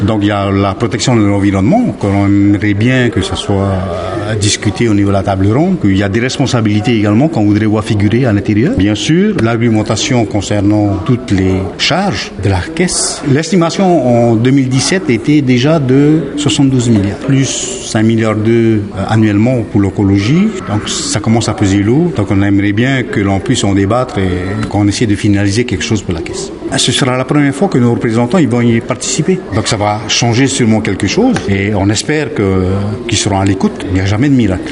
Donc il y a la protection de l'environnement, qu'on aimerait bien que ça soit discuté au niveau de la table ronde. Il y a des responsabilités également qu'on voudrait voir figurer à l'intérieur. Bien sûr, l'argumentation concernant toutes les charges de la caisse. L'estimation en 2017 était déjà de 72 milliards, plus 5 milliards annuellement pour l'écologie. Donc ça commence à peser lourd. Donc on aimerait bien que l'on puisse en débattre et qu'on essaie de finaliser quelque chose pour la caisse. Ce sera la première fois que nos représentants ils vont y participer. Donc ça va changer sûrement quelque chose et on espère qu'ils seront à l'écoute. Il n'y a jamais de miracle.